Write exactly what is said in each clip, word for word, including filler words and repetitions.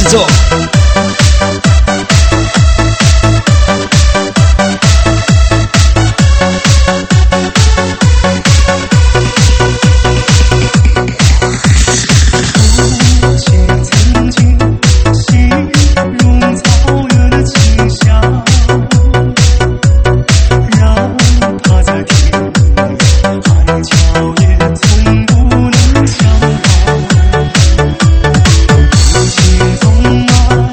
奏。 心中啊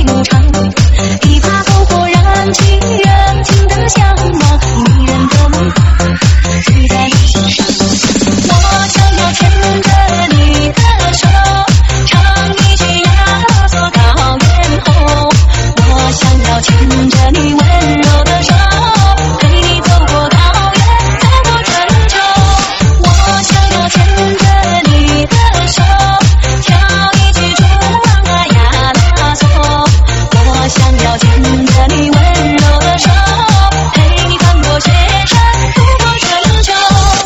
牧场，一把篝火燃起人情的向往，女人的梦举在手上。我想要牵着你的手，唱一曲亚索高原红。我想要牵着你温柔的手，陪你走过高原，走过春秋。我想要牵着你的手，跳一曲中浪啊呀那索。我想要牵着你温柔的手，陪你翻过雪山，渡过春秋。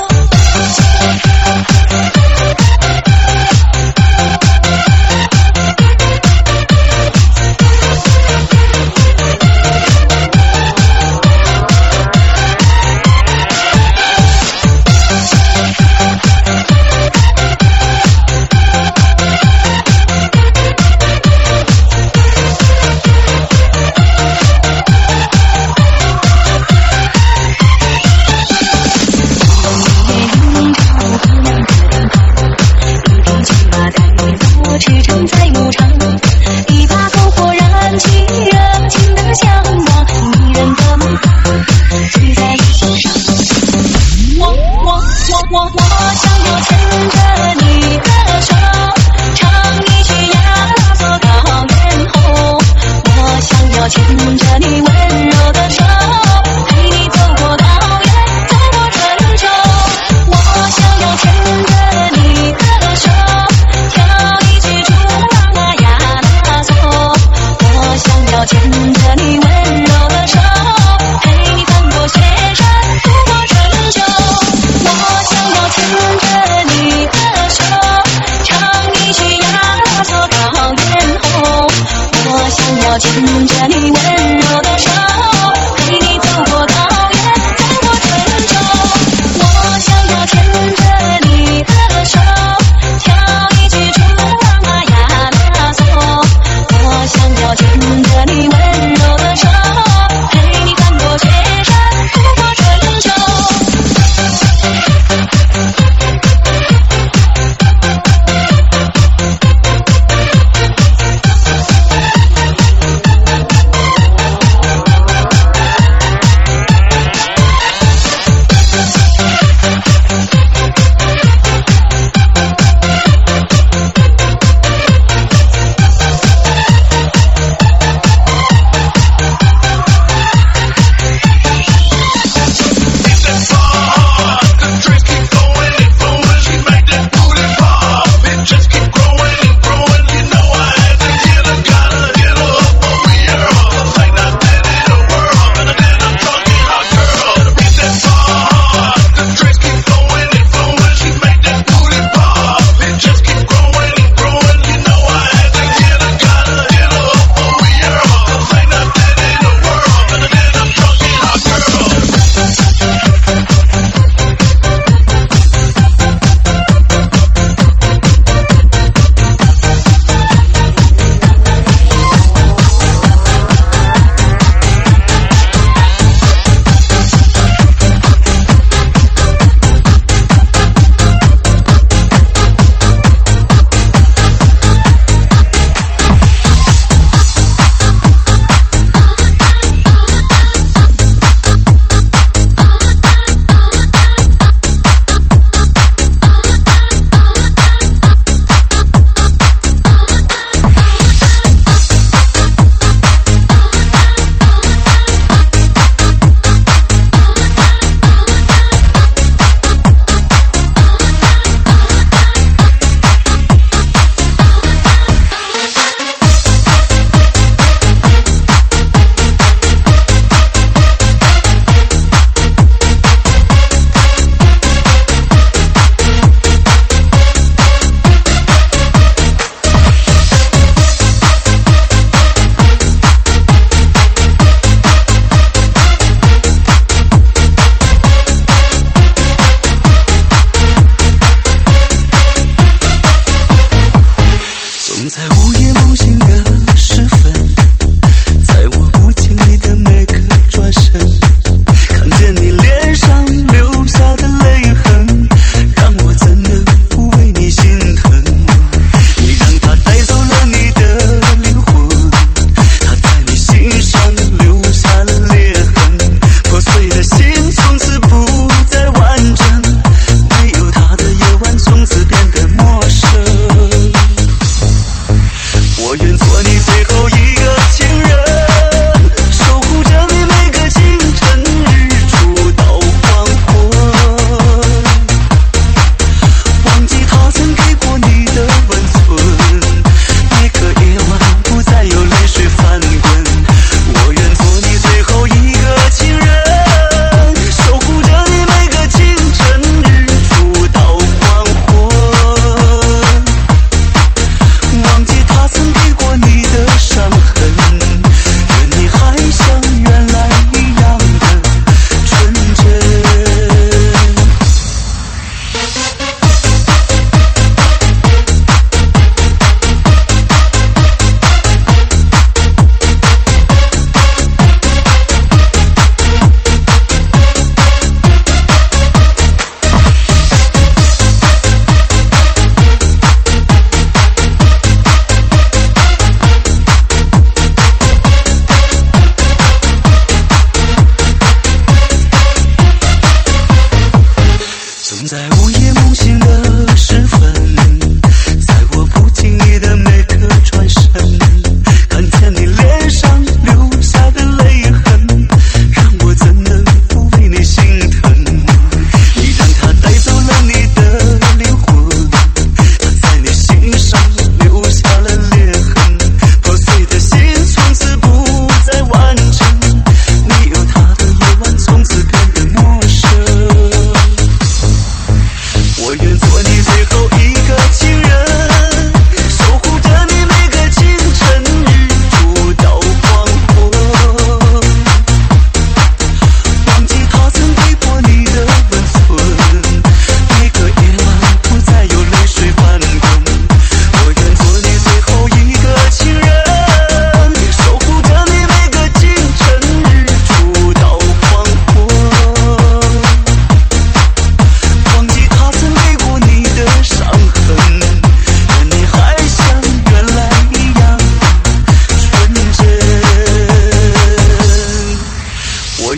驰骋在牧场，一把篝火燃起人情的向往，女人的梦举在手上。我我我我我想要牵着你的手，唱一曲亚索高原红。我想要牵着你温柔的手，陪你走过高原，走过春秋。我想要牵着你的手，跳一曲中浪啊呀那索。我想要牵着你温柔的手，陪你翻过雪山，渡过春秋。我想要牵着你的手，唱一曲亚索高原红。我想要牵着你温柔的手，陪你走过高原，走过春秋。我想要牵着你的手，跳一曲中浪啊呀那索。我想要牵着你温柔的手，陪你翻过雪山，渡过春秋。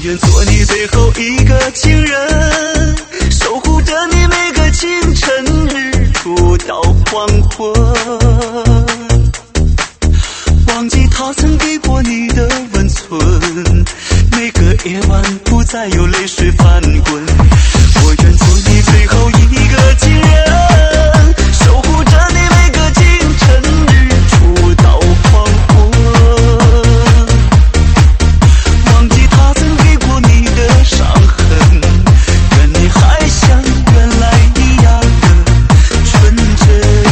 愿做你最后一个情人，守护着你每个清晨，日出到黄昏。忘记他曾给过你的温存，每个夜晚不再有泪水翻滚。我愿做你最后一个情人，守护着你每个清晨，日出到黄昏。忘记他曾给过你的伤痕，愿你还像原来一样的纯真。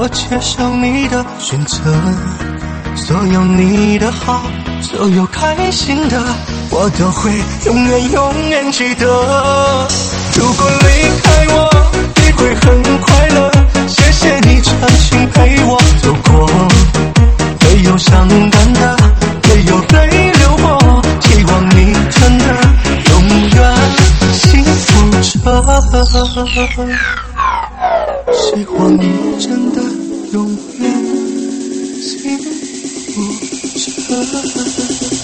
我接受你的选择，所有你的好，所有开心的，我都会永远永远记得。如果离开我，你会很快乐，谢谢你长情陪我走过，没有伤感的，没有泪流过，希望你真的永远幸福着，希望你真的永远幸福着。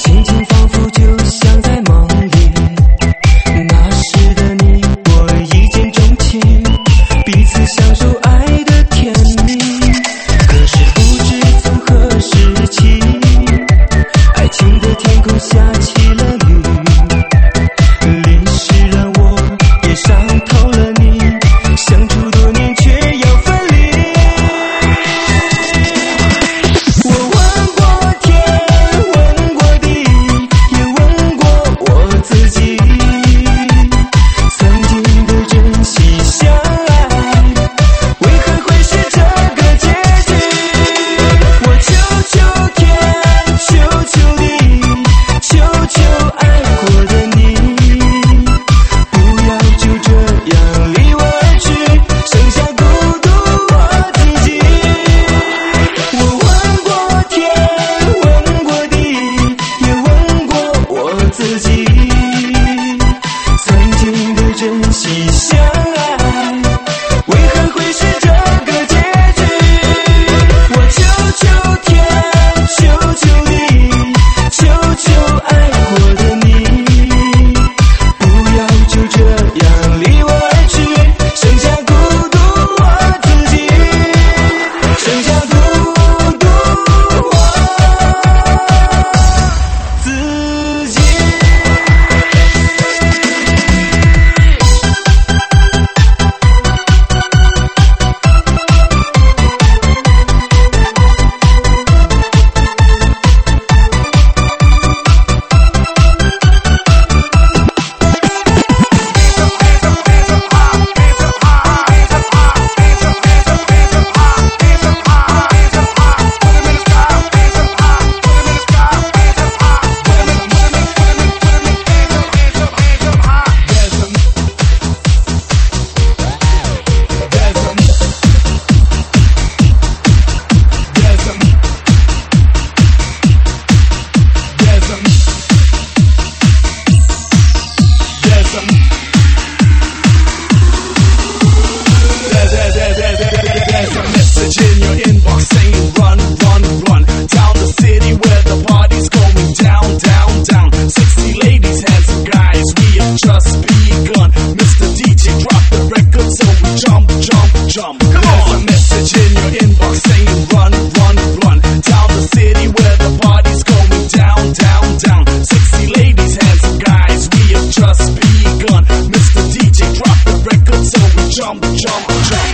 心情仿佛就像在梦里。那时的你我一见钟情，彼此享受爱的甜蜜。可是不知从何时起，爱情的天空下起了雨，淋湿了我，也伤透了你，相处多年却要分离。我问过天，问过地，也问过我自己，曾经的珍惜相爱，为何会是这个结局？我求求天，求求地，求求爱过的你，不要就这样离我而去，剩下孤独我自己。我问过天，问过地，也问过我自己，曾经的珍惜相爱，为何会是这个结局？我求求天，求求地，求求爱过的你，不要就这样离我而去，剩下孤独我自己，剩下孤独我自己。 There's a message in your inbox saying run, run, run down the city where the party's going down, down, down. Sexy ladies, handsome guys, we have just begun. Mister D J, drop the record so we jump, jump, jump. Come on. There's a message in your inbox saying run, run, run down the city where the party's going down, down, down. Sexy ladies, handsome guys, we have just begun. Mister D J, drop the record so we jump, jump, jump.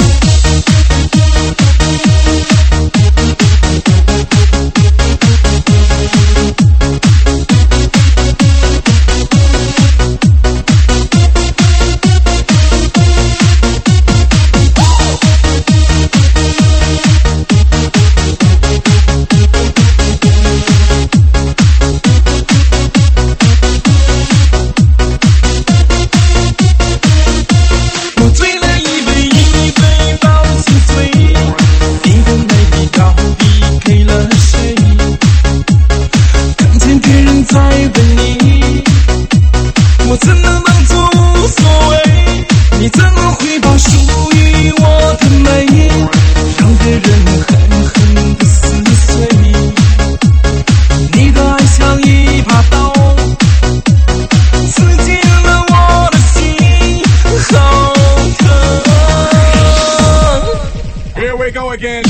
Again.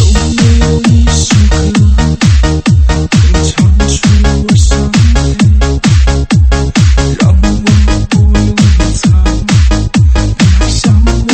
让我不用藏，你还像我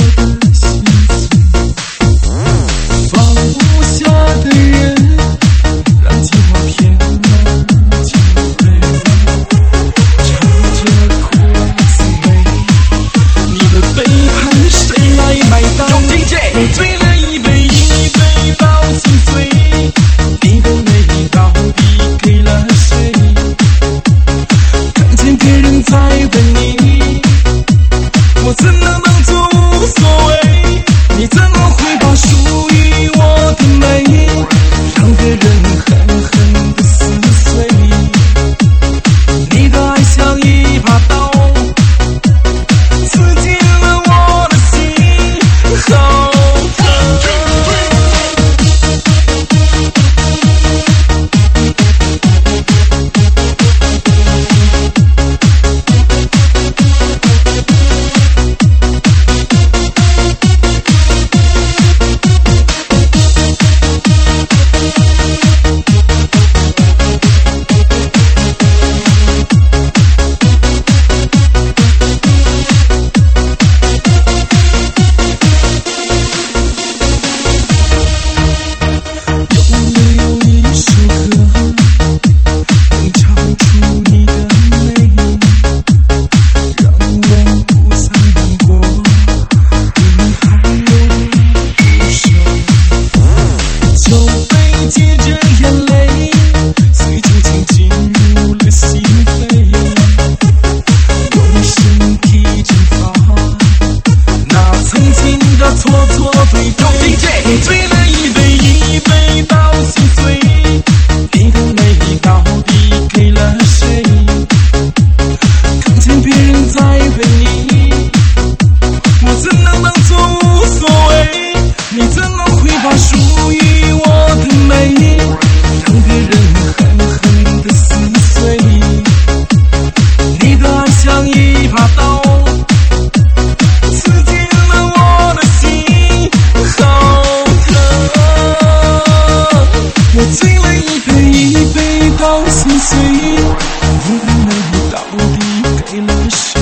我的内幕到底给了谁？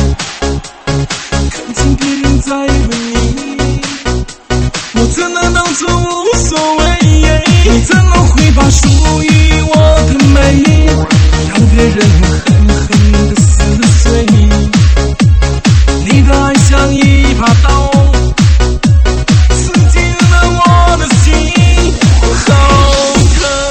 感情决定在为你，我怎能当作无所谓？你怎么会把属于我的美让别人狠狠地撕碎？你的爱像一把刀，刺进了我的心，好疼。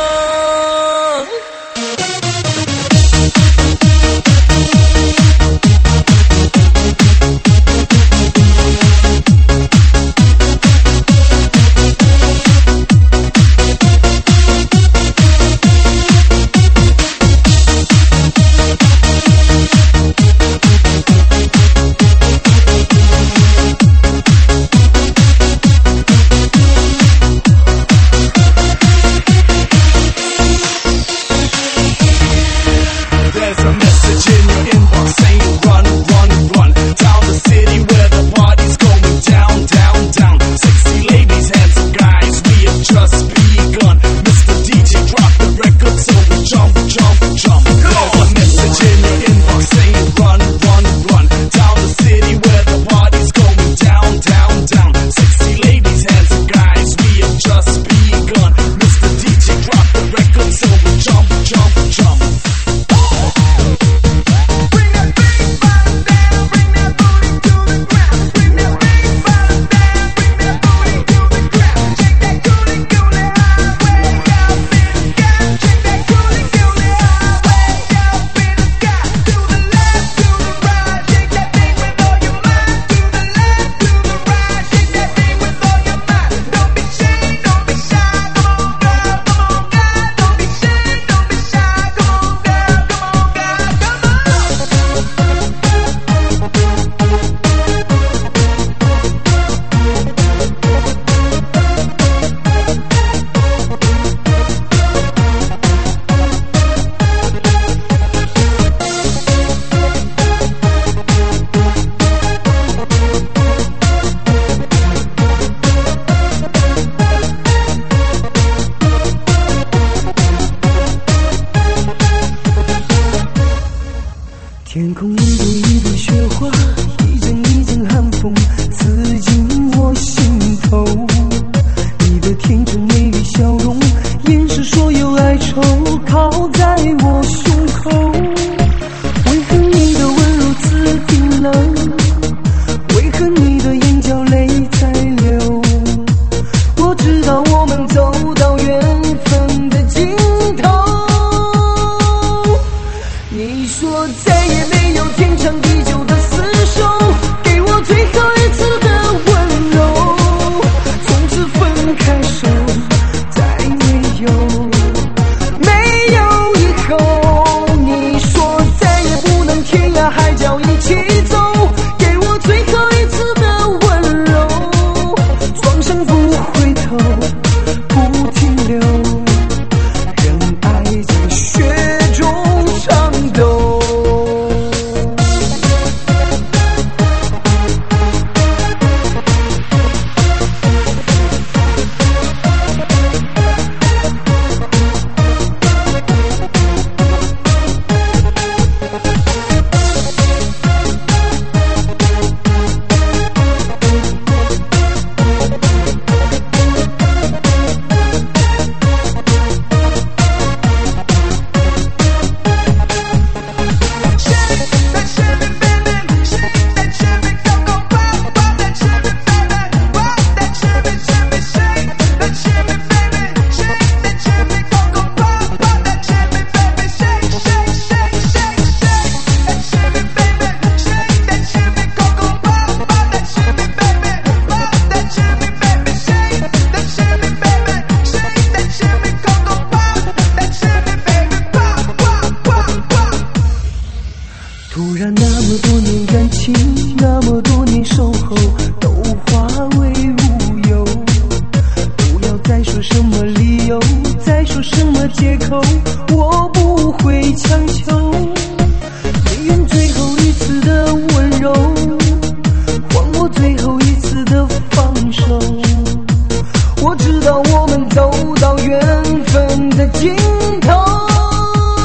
天空一朵一朵雪花，一阵一阵寒风刺进我心头。你的天真美丽笑容，掩饰所有哀愁，靠在我胸口。为何你的温柔刺冰冷？为何你的眼角泪在流？我知道我们走到缘分的尽头。你说再也没有天长地久的厮守，给我最后一次的温柔，从此分开手，再没有没有以后。你说再也不能天涯海角一起走，给我最后一次的温柔，双生不回头，不停留，任爱在雪中长斗。突然那么多年感情，那么多年守候，都化为乌有。不要再说什么理由，再说什么借口，我不会强求。宁愿最后一次的温柔，换我最后一次的放手。我知道我们走到缘分的尽头。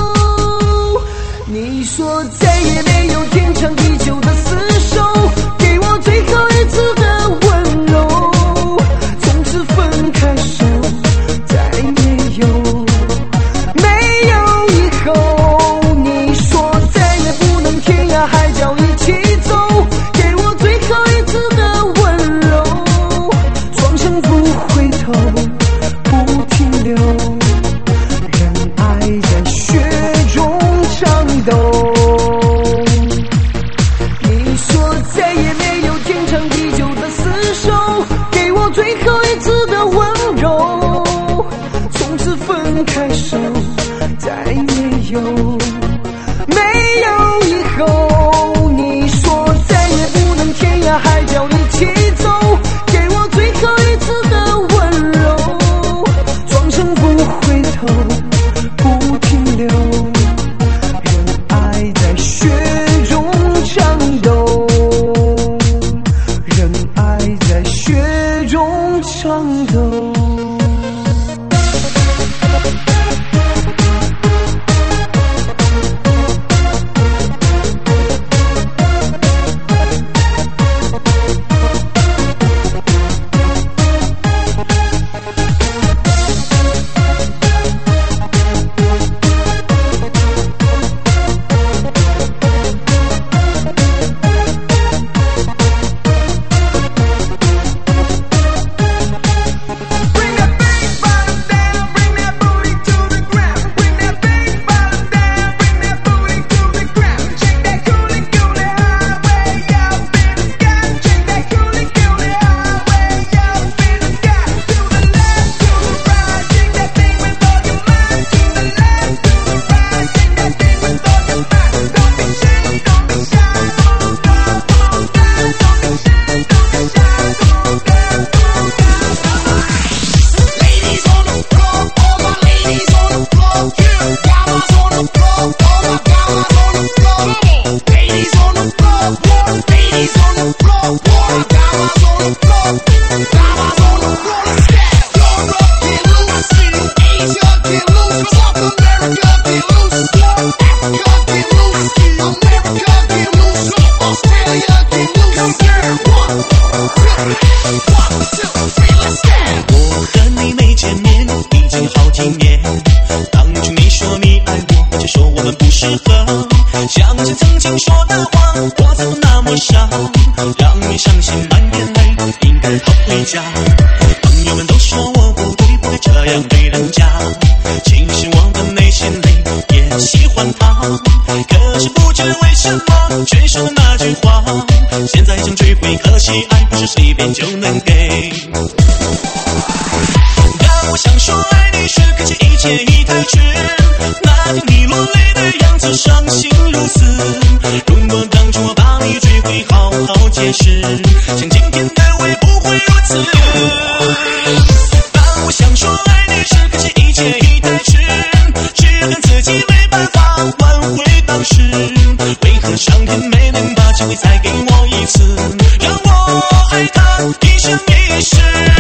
说你爱我，却说我们不适合。想起曾经说的话，我怎么那么傻，让你伤心满眼泪，应该逃回家。朋友们都说我不对，不该这样对人家。其实我的内心里也喜欢他，可是不知为什么却说了那句话。现在想追回，可惜爱不是随便就能给。当我想说爱你时，可惜一切已太迟。那天你落泪的样子，伤心如此。如果当初我把你追回，好好解释，像今天的我也不会如此。当我想说爱你时，可惜一切已太迟，只恨自己没办法挽回当时。为何上天没能把机会再给我一次，让我爱他一生一世。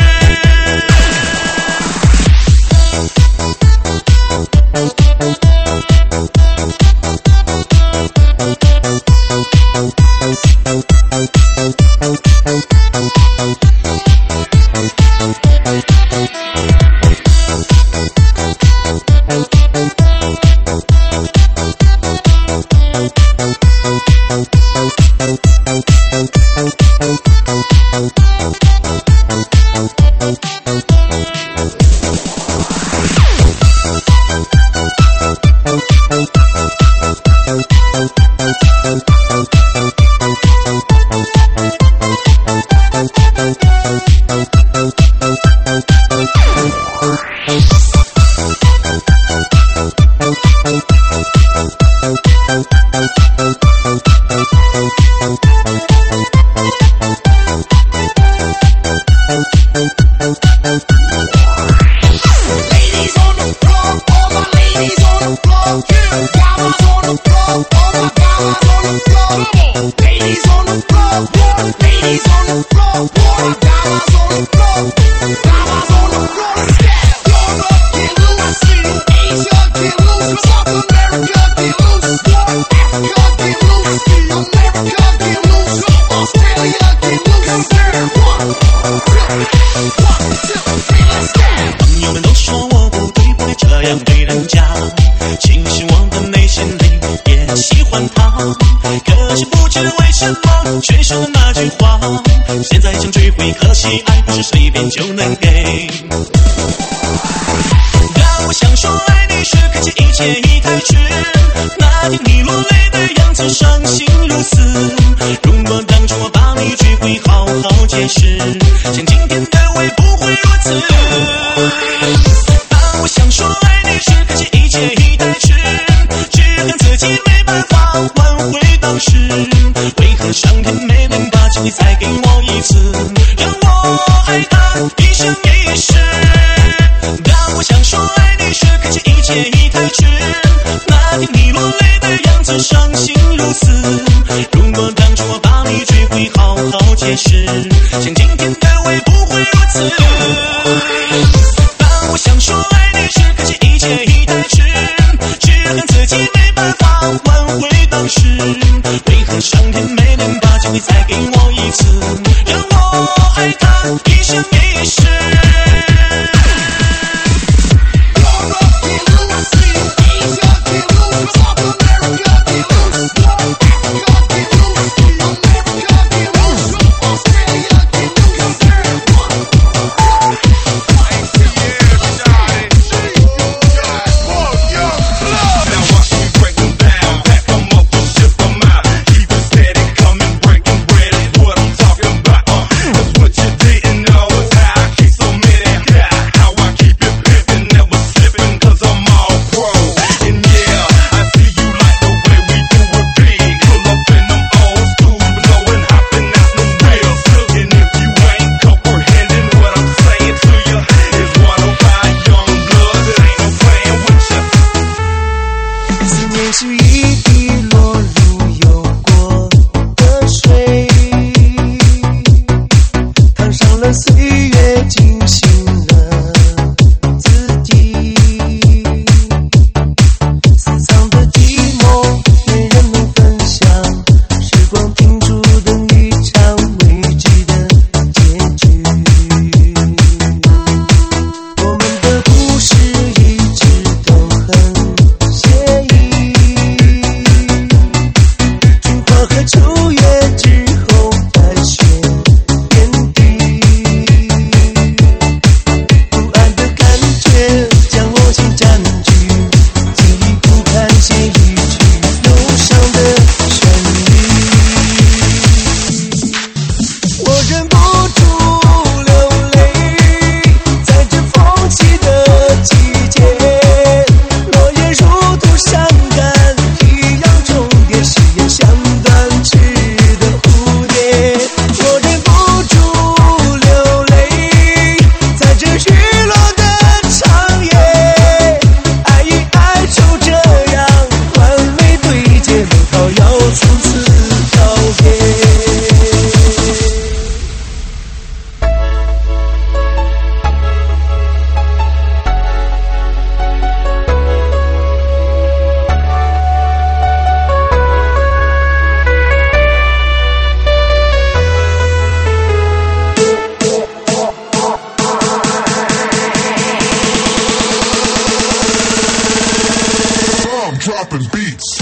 朋友们都说我不对，不该这样对人家。其实我的内心里也喜欢他，可是不知为什么却说了那句话。现在想追回，可惜爱不是随便就能给。当我想说爱你时，可惜一切已太迟。那天你落泪的样子，伤心如此。如果当初我把你追回，好好解释，像今天的我也不会如此。当我想说爱你时，可惜一切已太迟，只恨自己没办法挽回当时。为何上天没能把机会再给我一次，让我爱他一生一世。当我想说爱你时，可惜一切已太迟。那天你落泪的样子，伤心如此。如果当初我把你追回，好好解释，像今天的我也不会如此。当我想说爱你时，可惜一切已太迟，只恨自己没办法挽回当时。为何上天没能把机会再给我一次，让我爱他一生一世。 dropping beats.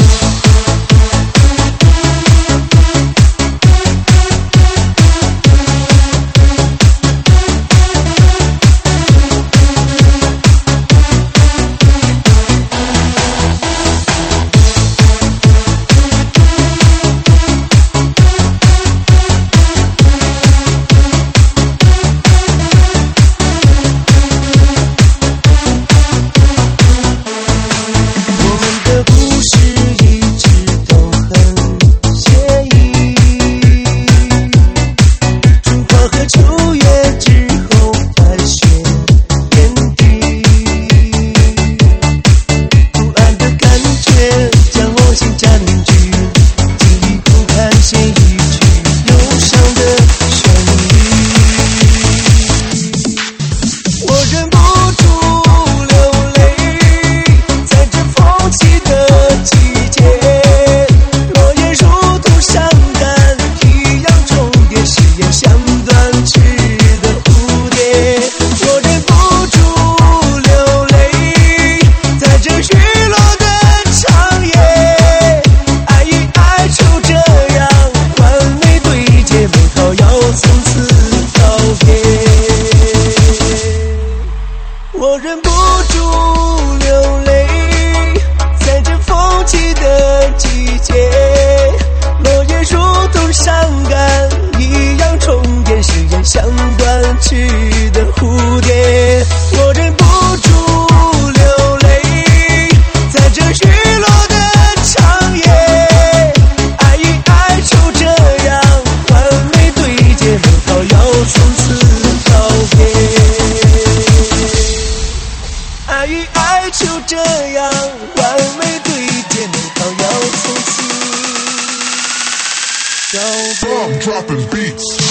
I'm dropping beats.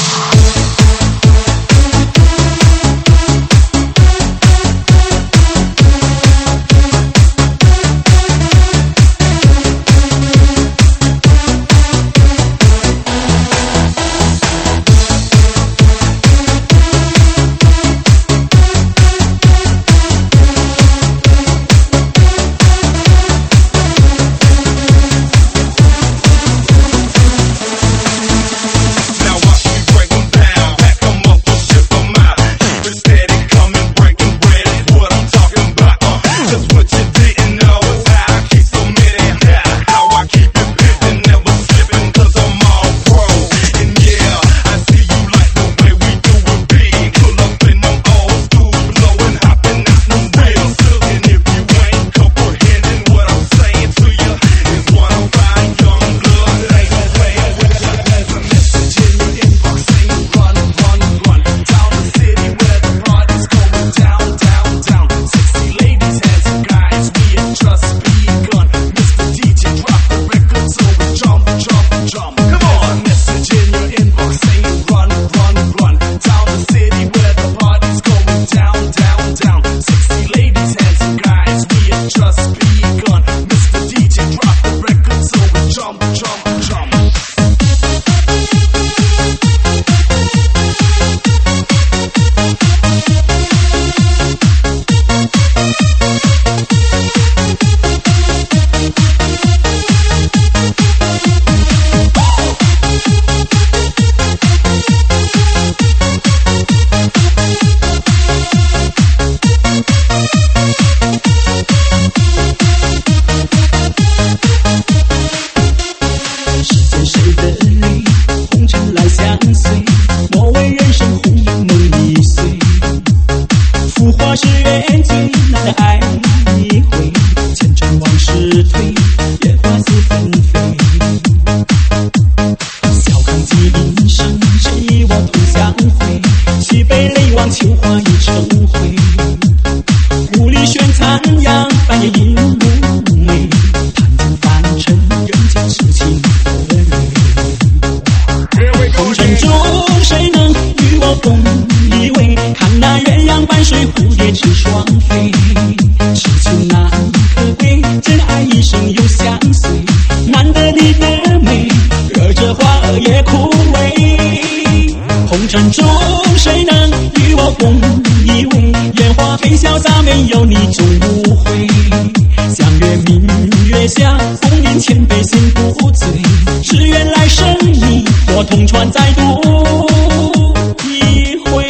没有你就无悔，相约明同船再度一回。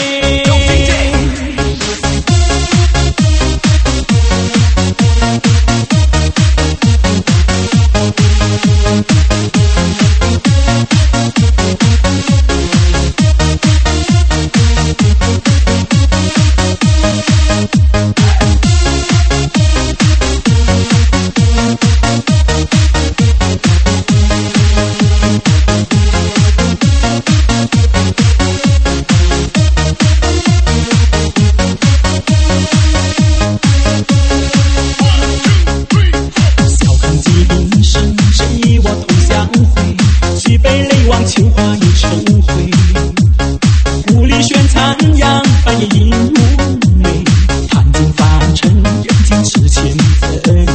秋花已成灰，雾里悬残阳，半夜映入眉。看尽凡尘，人间痴情的泪。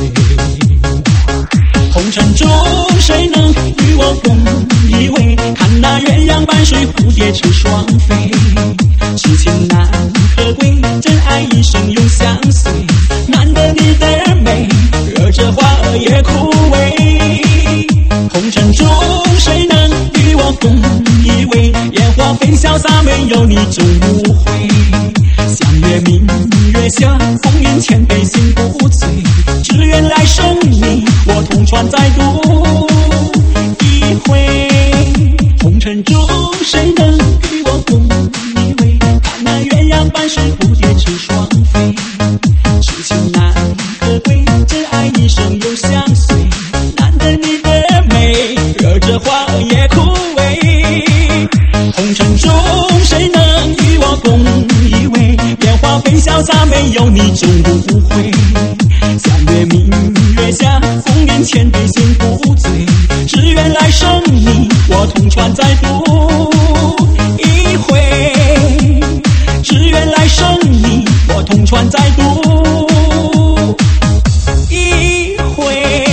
红尘中谁能与我共依偎？看那鸳鸯伴水，蝴蝶成双飞。痴情难可贵，真爱一生永相随。难得你的美，惹这花儿也枯萎。红尘中谁能与我共依偎？烟花飞潇洒，没有你终无悔。相约明月下，风云千杯心不醉。只愿来生你我同船再度一回。红尘中谁能与我共依偎？看那鸳鸯伴水，蝴蝶成双飞。痴情难可贵，真爱一生永相随。难得你的美，惹这花儿也枯萎。红尘中谁能与我共依偎？烟花飞潇洒，没有你终无悔。相约明月下，风云千杯心不醉。只愿来生你我同船再度一回。只愿来生你我同船再度一回。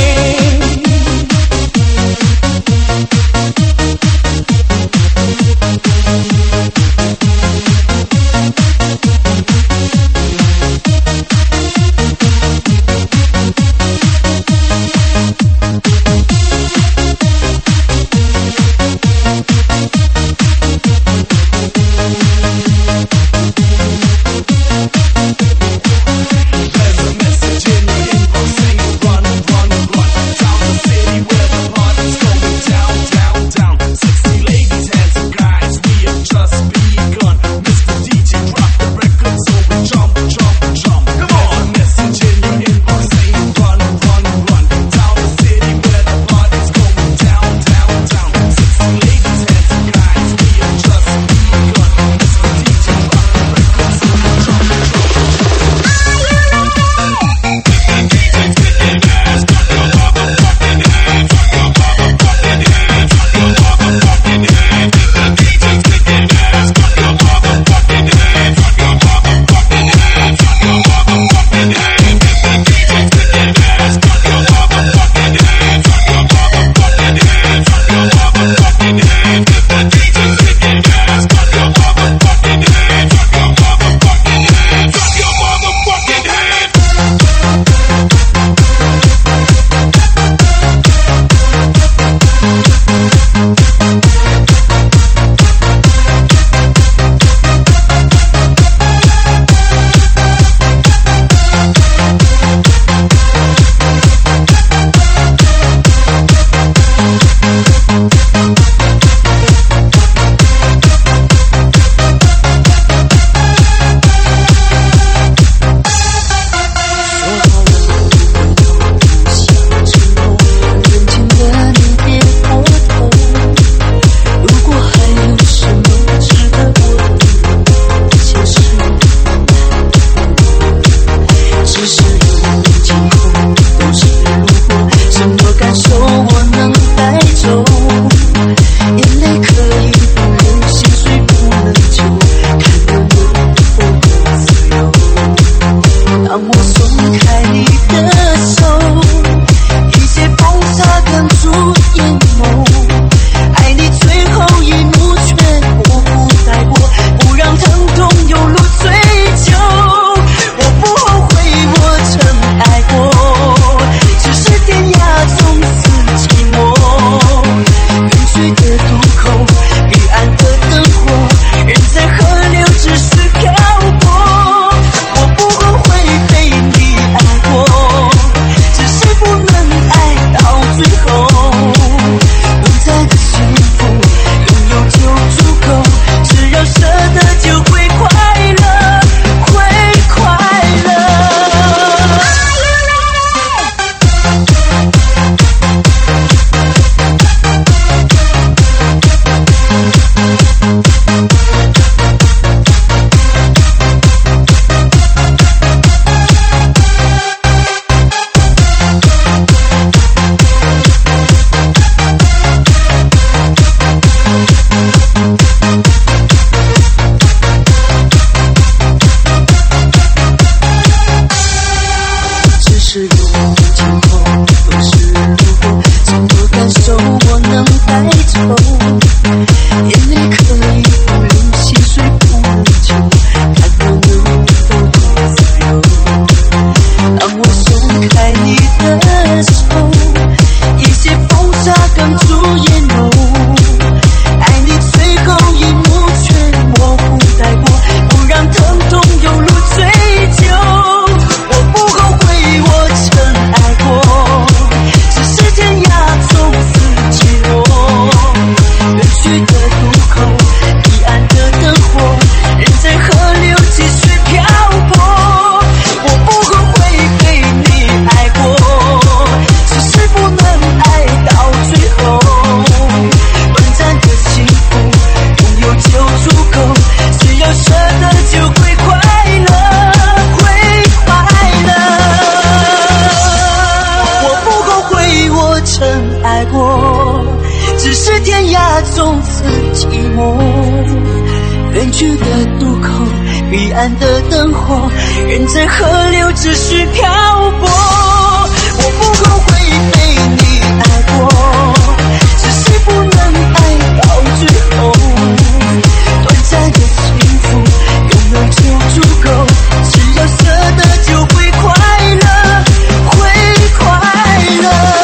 曾爱过，只是天涯从此寂寞。远去的渡口，彼岸的灯火，人在河流只需漂泊。我不后悔被你爱过，只是不能爱到最后。短暂的幸福用了就足够，只要舍得就会快乐，会快乐。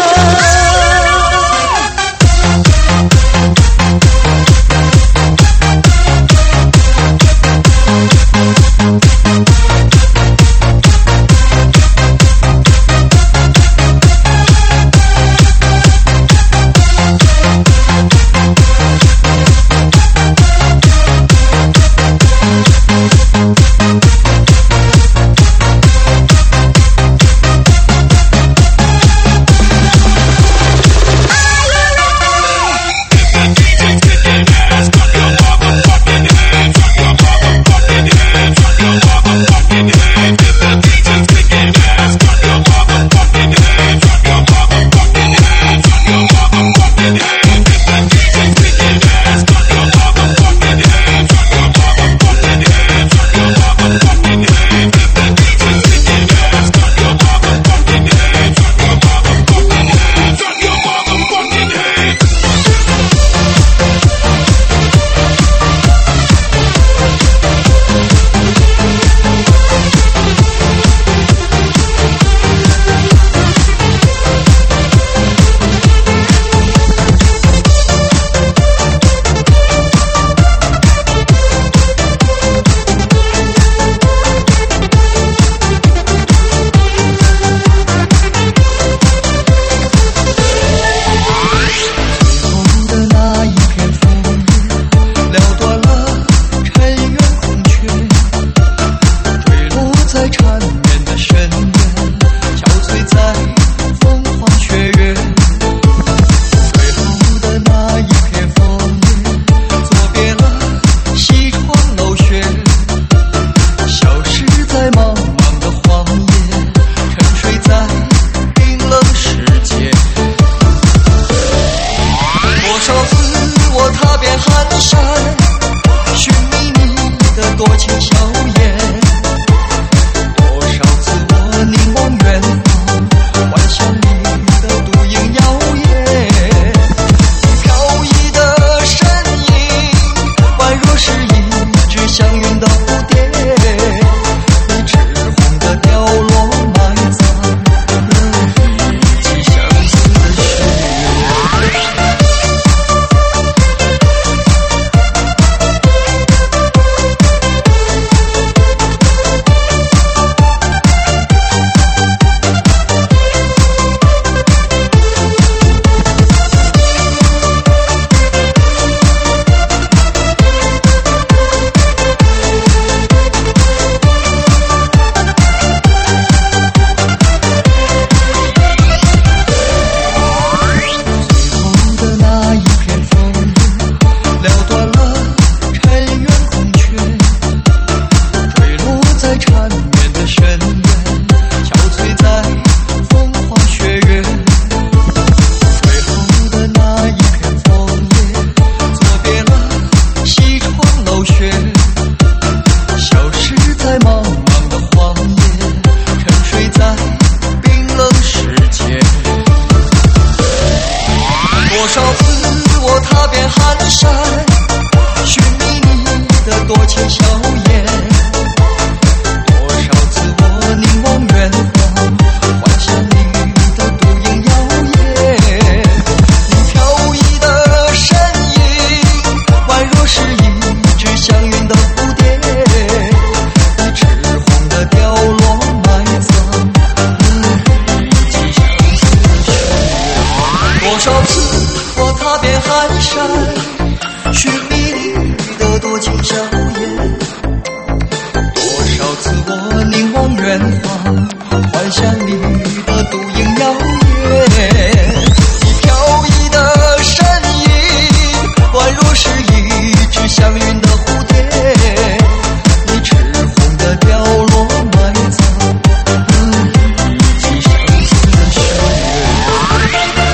多少次我踏遍寒山，寻觅你的多情笑颜。多少次我凝望远方，幻想你的独影摇曳。你飘逸的身影，宛若是一只祥云的蝴蝶。你赤红的凋落，埋藏了一季相思的血。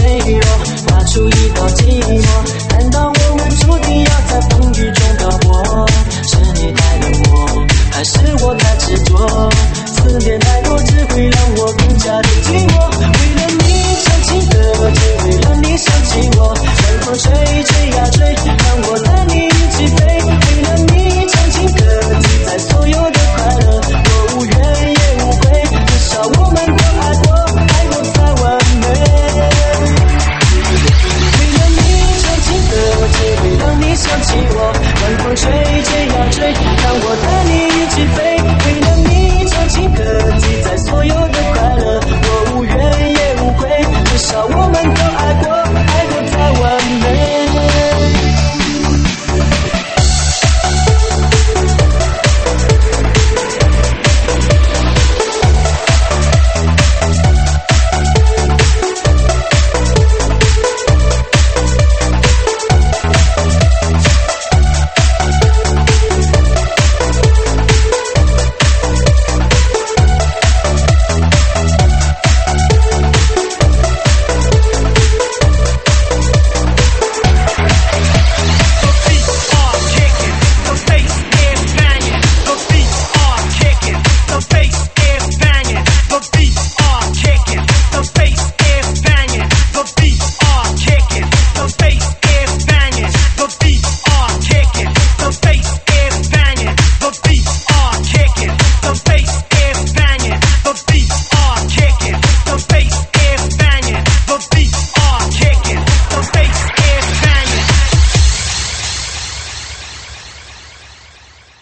脆弱，画出一道寂寞。难道我们注定要在风雨中漂泊？是你太冷漠，还是我太执着？思念太多，只会让我更加的寂寞。为了你唱情歌，只为了你想起我。冷风吹吹呀吹，让我带你一起飞。为了你唱情歌，记载所有的快乐。我无怨也无悔，至少我们都爱过，爱过才完美。为了你唱情歌，只为了你想起我。冷风吹吹呀吹，让我带你一起飞。为了你唱情歌，记载所有的快乐。我无怨也无悔，至少我们都爱过。